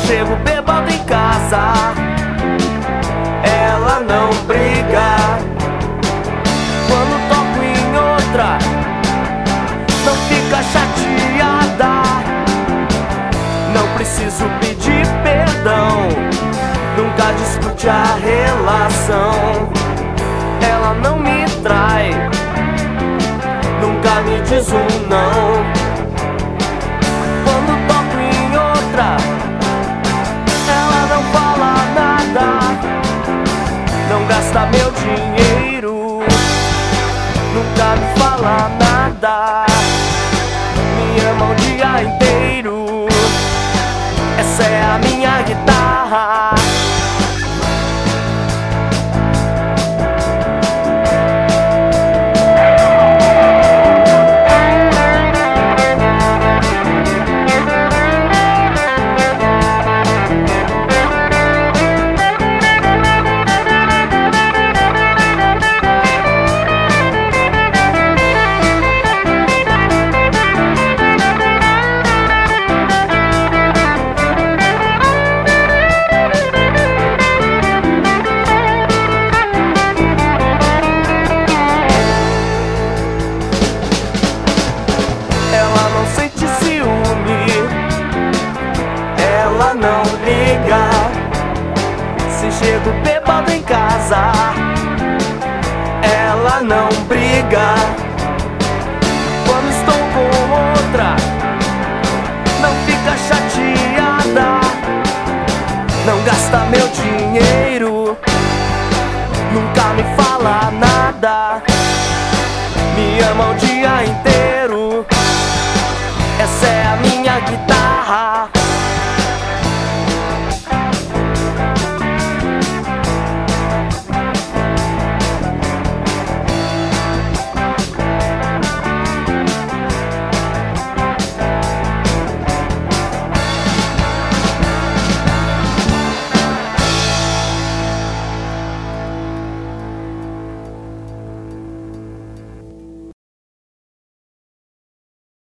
chego bêbado em casa, ela não briga. Quando toco em outra, não fica chateada. Não preciso pedir perdão, nunca discute a relação. Ela não me trai, nunca me diz um não. Quando toco em outra, ela não fala nada, não gasta meu dinheiro, nunca me fala nada. Me ama o dia inteiro, essa é a minha guitarra. Ela não liga se chego bêbado em casa, ela não briga. Quando estou com outra, não fica chateada, não gasta meu dinheiro, nunca me fala nada. Me ama o dia inteiro, essa é a minha guitarra.